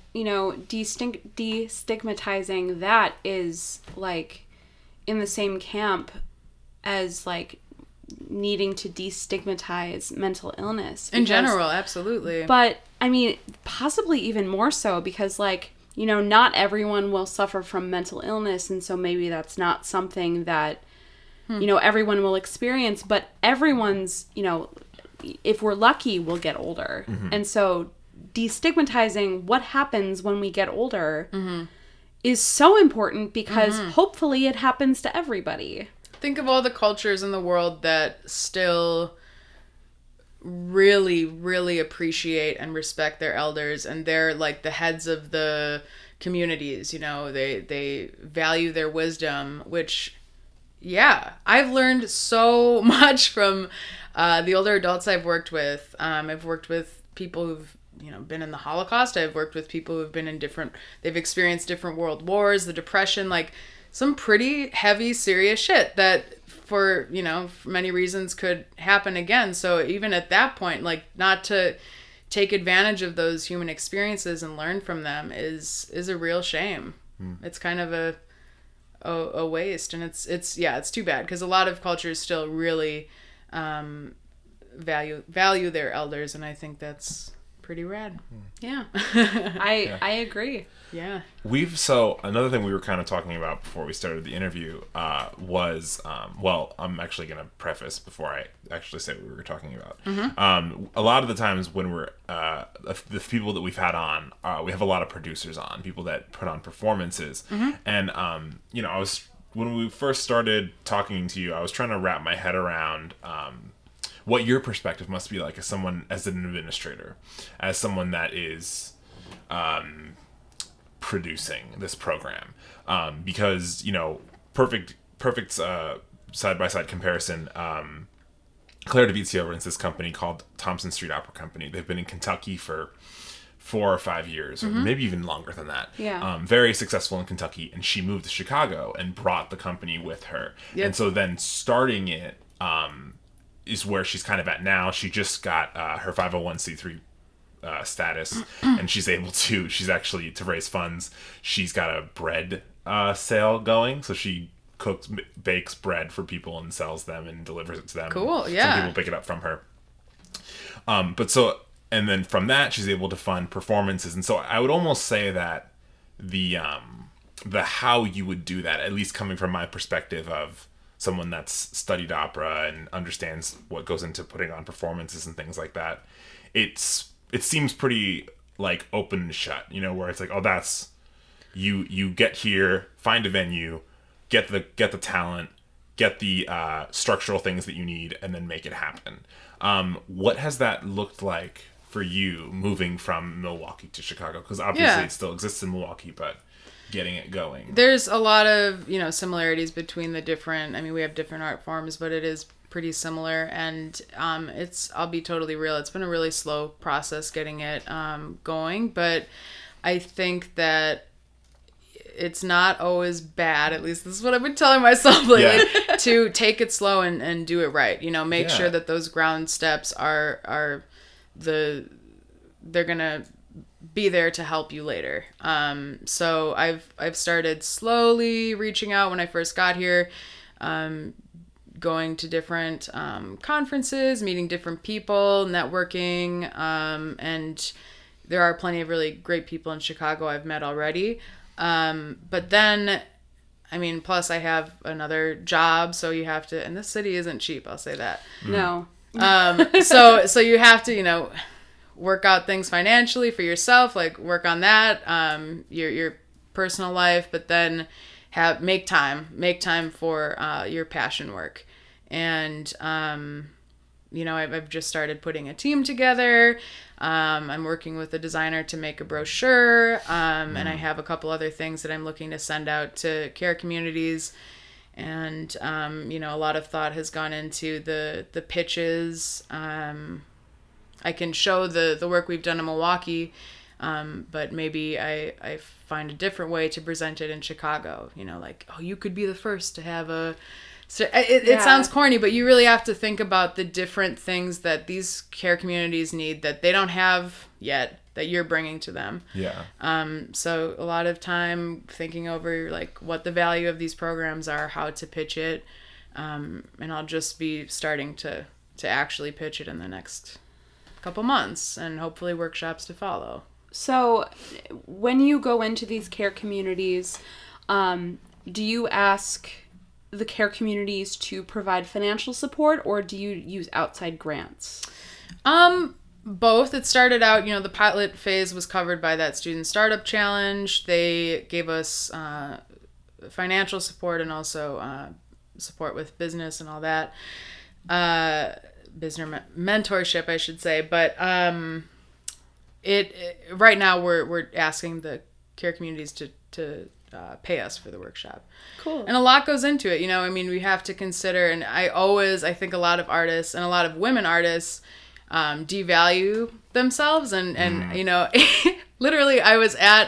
destigmatizing that is, like, in the same camp as, like, needing to destigmatize mental illness. In general, absolutely. But, I mean, possibly even more so because, like, not everyone will suffer from mental illness, and so maybe that's not something that, everyone will experience, but everyone's, if we're lucky, we'll get older. And so destigmatizing what happens when we get older is so important because hopefully it happens to everybody. Think of all the cultures in the world that still really, really appreciate and respect their elders, and they're, like, the heads of the communities, they value their wisdom, which, I've learned so much from the older adults I've worked with. I've worked with people who've, been in the Holocaust. I've worked with people who've been they've experienced different world wars, the Depression, like, some pretty heavy, serious shit that for many reasons could happen again. So even at that point, like, not to take advantage of those human experiences and learn from them is a real shame. It's kind of a waste, and it's too bad, because a lot of cultures still really value their elders, and I think that's pretty rad. Yeah. I agree. Yeah. So another thing we were kind of talking about before we started the interview was, I'm actually going to preface before I actually say what we were talking about. A lot of the times when we're, the people that we've had on, we have a lot of producers on, people that put on performances. And, when we first started talking to you, I was trying to wrap my head around, what your perspective must be like as an administrator, as someone that is, producing this program, because perfect side-by-side comparison. Claire DeVizio runs this company called Thompson Street Opera Company. They've been in Kentucky for 4 or 5 years, or maybe even longer than that. Very successful in Kentucky, and she moved to Chicago and brought the company with her. And so then starting it is where she's kind of at now. She just got her 501c3 status, and she's actually, to raise funds, she's got a bread sale going, so she bakes bread for people and sells them and delivers it to them. Cool. Yeah, some people pick it up from her, and then from that she's able to fund performances. And so I would almost say that the how you would do that, at least coming from my perspective of someone that's studied opera and understands what goes into putting on performances and things like that, it seems pretty like open and shut, where it's like, oh, that's you get here, find a venue, get the talent, get the structural things that you need, and then make it happen. What has that looked like for you moving from Milwaukee to Chicago? Because obviously it still exists in Milwaukee, but getting it going. There's a lot of, similarities between the different, we have different art forms, but it is pretty similar. And I'll be totally real, it's been a really slow process getting it going, but I think that it's not always bad, at least this is what I've been telling myself lately, to take it slow and do it right. Make sure that those ground steps are they're gonna be there to help you later. So I've started slowly reaching out when I first got here, going to different conferences, meeting different people, networking, and there are plenty of really great people in Chicago I've met already. But then, plus I have another job, so you have to, and this city isn't cheap, I'll say that. No. So you have to, work out things financially for yourself, like work on that, your personal life, but then make time for your passion work. And I've just started putting a team together. I'm working with a designer to make a brochure, and I have a couple other things that I'm looking to send out to care communities. And a lot of thought has gone into the pitches. I can show the work we've done in Milwaukee, but maybe I find a different way to present it in Chicago. Like, oh, you could be the first to have a... So it sounds corny, but you really have to think about the different things that these care communities need that they don't have yet, that you're bringing to them. Yeah. So a lot of time thinking over like what the value of these programs are, how to pitch it, and I'll just be starting to actually pitch it in the next couple months, and hopefully workshops to follow. So when you go into these care communities, do you ask the care communities to provide financial support, or do you use outside grants? Both. It started out, the pilot phase was covered by that Student Startup Challenge. They gave us financial support and also support with business and all that. Business mentorship, I should say. But right now we're asking the care communities to pay us for the workshop. Cool. And a lot goes into it. We have to consider, and I think a lot of artists and a lot of women artists devalue themselves, and literally I was at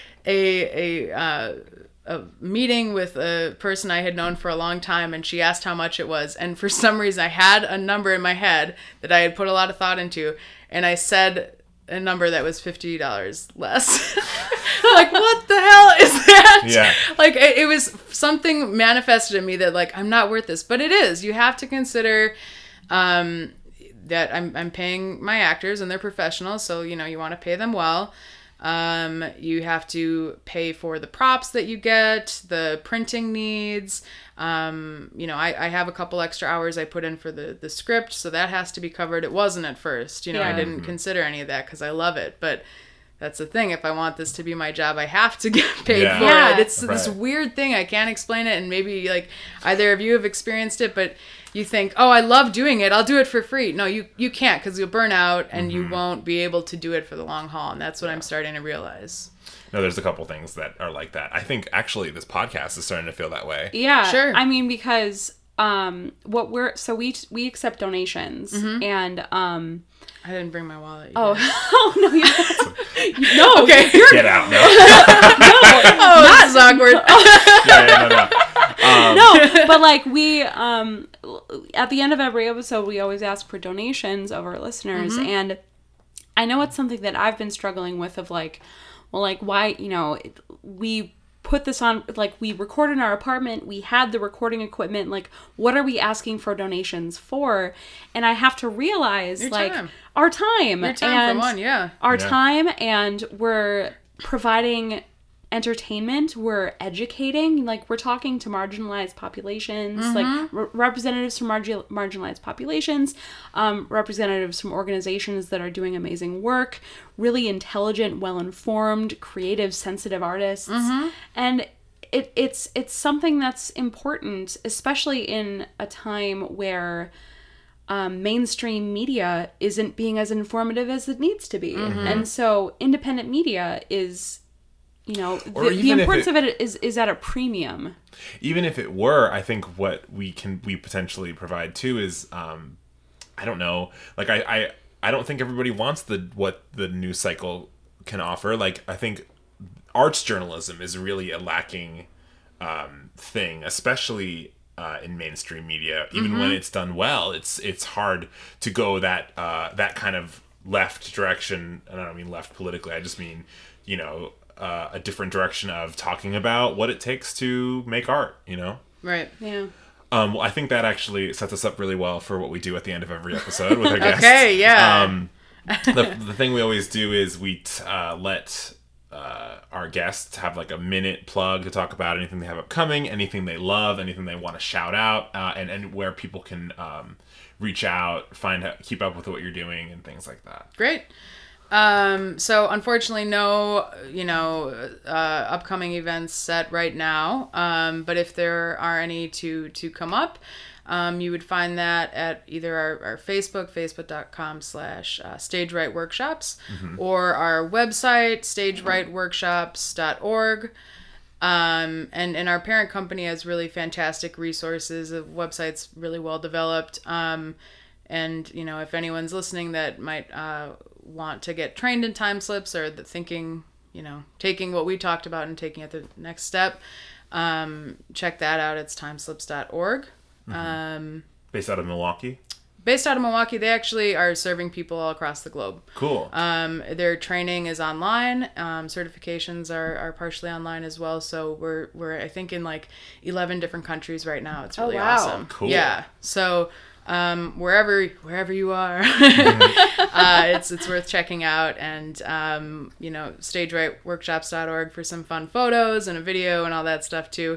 a meeting with a person I had known for a long time, and she asked how much it was, and for some reason I had a number in my head that I had put a lot of thought into, and I said a number that was $50 less. Like, what the hell is that? Yeah. Like, it was something manifested in me that, like, I'm not worth this. But it is. You have to consider that I'm paying my actors and they're professionals. So, you know, you want to pay them well. You have to pay for the props that you get, the printing needs. You know, I have a couple extra hours I put in for the script, so that has to be covered. It wasn't at first, you know, I didn't consider any of that because I love it, but that's the thing. If I want this to be my job, I have to get paid for it. It's this weird thing. I can't explain it, and maybe like either of you have experienced it, but you think, oh, I love doing it, I'll do it for free. No, you can't, because you'll burn out and you won't be able to do it for the long haul, and that's what I'm starting to realize. No, there's a couple things that are like that. I think actually this podcast is starting to feel that way. Yeah, sure. I mean, because we accept donations, and I didn't bring my wallet. Oh no, no, okay, get out. No, no, this is awkward. No, but like we at the end of every episode, we always ask for donations of our listeners, and I know it's something that I've been struggling with. Of like, well, like why, you know, we put this on, like we record in our apartment, we had the recording equipment, like what are we asking for donations for? And I have to realize our time and for one, our time, and we're providing entertainment, we're educating, like we're talking to marginalized populations, like representatives from marginalized populations, representatives from organizations that are doing amazing work, really intelligent, well-informed, creative, sensitive artists. And it's something that's important, especially in a time where mainstream media isn't being as informative as it needs to be. And so independent media is, you know, the importance of it is at a premium. Even if it were, I think what we potentially provide too is, I don't know, like I don't think everybody wants what the news cycle can offer. Like I think arts journalism is really a lacking thing, especially in mainstream media. Even when it's done well, it's hard to go that kind of left direction. And I don't mean left politically. I just mean, you know, a different direction of talking about what it takes to make art, you know? Right. Yeah. Well, I think that actually sets us up really well for what we do at the end of every episode with our guests. Okay, yeah. The thing we always do is we let our guests have like a minute plug to talk about anything they have upcoming, anything they love, anything they want to shout out, and where people can reach out, keep up with what you're doing, and things like that. Great. So unfortunately no, you know, upcoming events set right now. But if there are any to come up, you would find that at either our Facebook, facebook.com/Stage Right Workshops, or our website, stagerightworkshops.org. And our parent company has really fantastic resources. The website's really well developed. And, you know, if anyone's listening that might, want to get trained in time slips, or thinking, you know, taking what we talked about and taking it the next step, check that out. It's timeslips.org. Based out of Milwaukee? Based out of Milwaukee. They actually are serving people all across the globe. Cool. Their training is online. Certifications are partially online as well. So we're I think in like 11 different countries right now. It's really awesome. Cool. Yeah. So wherever you are, it's worth checking out. And you know, stagerightworkshops.org for some fun photos and a video and all that stuff too.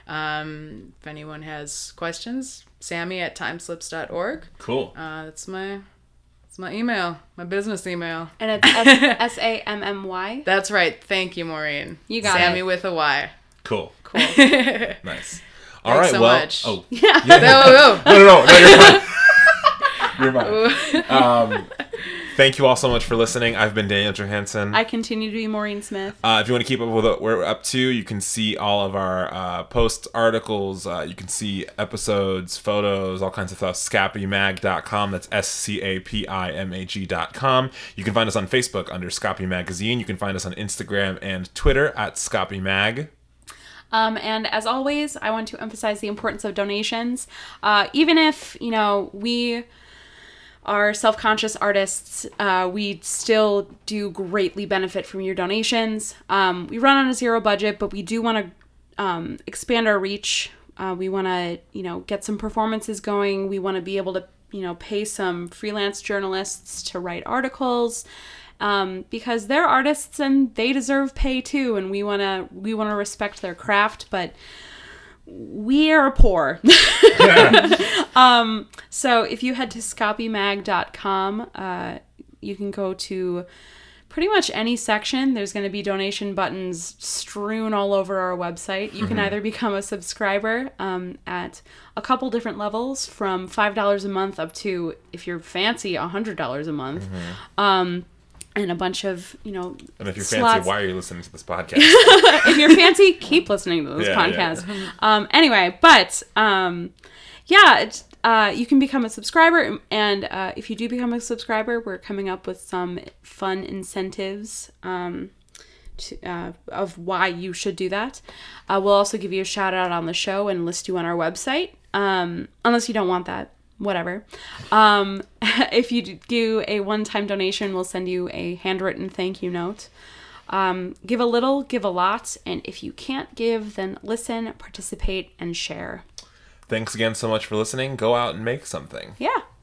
If anyone has questions, Sammy at timeslips.org. Cool. That's my email, my business email. And it's SAMMY. That's right. Thank you, Maureen. You got Sammy it. with a Y. Cool. Nice. All Thanks right. so Well. much. Oh. Yeah. No. You're fine. You're fine. Thank you all so much for listening. I've been Daniel Johansson. I continue to be Maureen Smith. If you want to keep up with what we're up to, you can see all of our posts, articles. You can see episodes, photos, all kinds of stuff. Scapimag.com. That's SCAPIMAG.com. You can find us on Facebook under Scapi Magazine. You can find us on Instagram and Twitter at ScapiMag. And as always, I want to emphasize the importance of donations. Even if, you know, we our self-conscious artists, we still do greatly benefit from your donations. We run on a zero budget, but we do want to expand our reach. We want to, get some performances going. We want to be able to, pay some freelance journalists to write articles, because they're artists and they deserve pay too. And we want to respect their craft, but we are poor. So if you head to scopymag.com, you can go to pretty much any section. There's going to be donation buttons strewn all over our website. You can either become a subscriber at a couple different levels, from $5 a month up to, if you're fancy, $100 a month. And a bunch of, And if you're fancy, why are you listening to this podcast? If you're fancy, keep listening to this podcast. Yeah. Anyway, but you can become a subscriber. And if you do become a subscriber, we're coming up with some fun incentives of why you should do that. We'll also give you a shout out on the show and list you on our website, unless you don't want that. Whatever. If you do a one-time donation, we'll send you a handwritten thank you note. Give a little, give a lot, and if you can't give, then listen, participate, and share. Thanks again so much for listening. Go out and make something. Yeah.